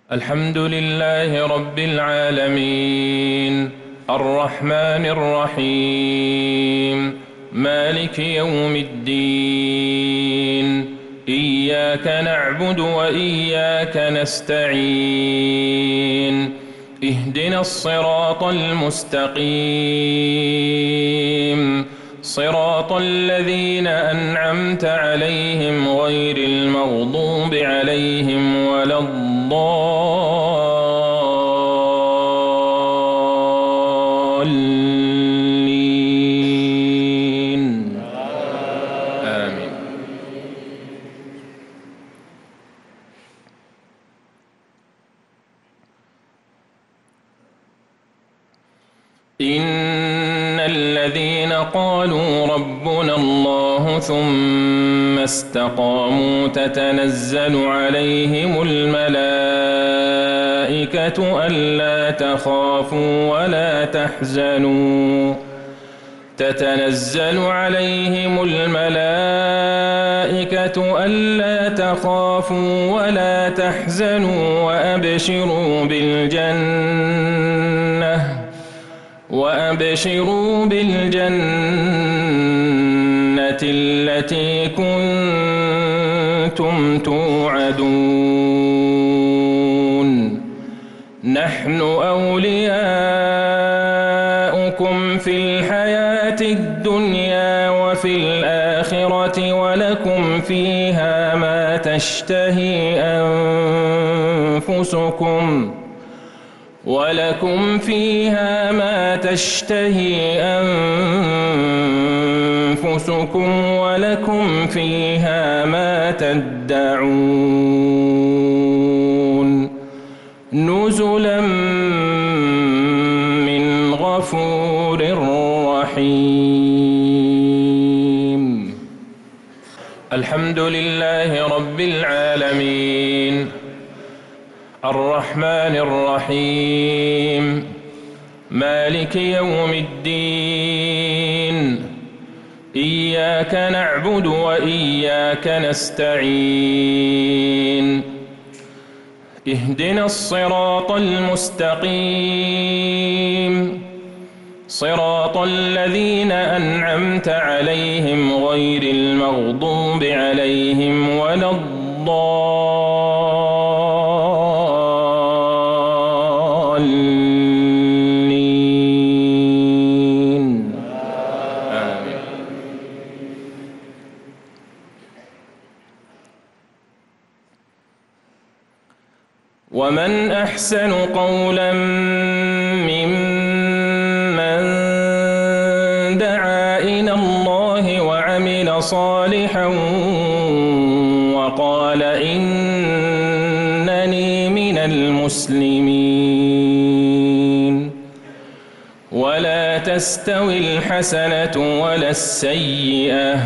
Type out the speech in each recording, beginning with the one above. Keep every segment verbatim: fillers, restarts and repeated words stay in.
الحمد لله رب العالمين الرحمن الرحيم مالك يوم الدين إياك نعبد وإياك نستعين اهدنا الصراط المستقيم صراط الذين أنعمت عليهم غير المغضوب عليهم ولا الضالين آمين. إن الذين قالوا ربنا الله ثم استقاموا تتنزل عليهم الملائكة ألا تخافوا ولا تحزنوا تتنزل عليهم الملائكة ألا تخافوا ولا تحزنوا وأبشروا بالجنة وأبشروا بالجنة التي كنتم توعدون نحن أولياؤكم في الحياة الدنيا وفي الآخرة ولكم فيها ما تشتهي أنفسكم ولكم فيها ما تشتهي أنفسكم ولكم فيها ما تدعون نزلا من غفور رحيم. الحمد لله رب العالمين الرحمن الرحيم مالك يوم الدين إياك نعبد وإياك نستعين اهدنا الصراط المستقيم صراط الذين أنعمت عليهم غير المغضوب عليهم ولا الضالين آمين. ومن أحسن قولا ممن دعا إلى الله وعمل صالحا وقال إنني من المسلمين ولا تستوي الحسنة ولا السيئة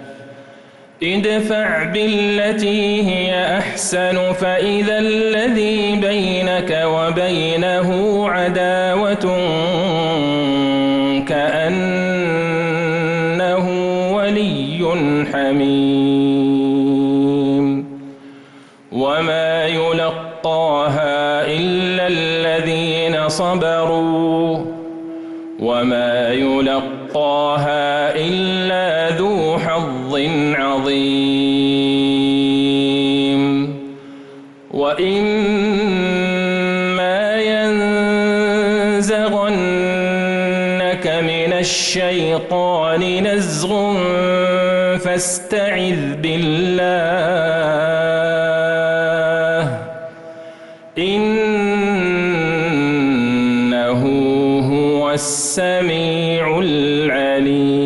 ادفع بالتي هي أحسن فإذا الذي بينك وبينه عداوة كأنه ولي حميم وما يلقاها إلا الذين صبروا وما يلقاها إلا ذو حظ عظيم وإما ينزغنك من الشيطان نزغ فاستعذ بالله إنه هو السميع العليم.